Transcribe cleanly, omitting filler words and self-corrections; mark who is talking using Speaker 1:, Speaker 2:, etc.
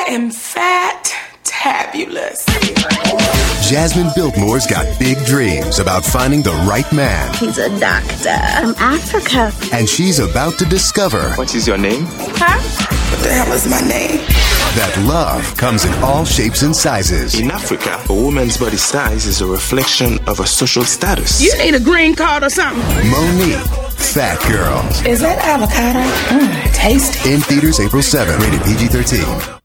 Speaker 1: am fat-tabulous.
Speaker 2: Jasmine Biltmore's got big dreams about finding the right man.
Speaker 3: He's a doctor from Africa.
Speaker 2: And she's about to discover...
Speaker 4: What is your name?
Speaker 1: Huh? What the hell is my name?
Speaker 2: That love comes in all shapes and sizes.
Speaker 4: In Africa, a woman's body size is a reflection of her social status.
Speaker 1: You need a green card or something.
Speaker 2: Monique, Fat Girl.
Speaker 1: Is that avocado? Tasty.
Speaker 2: In theaters April 7th, rated PG-13.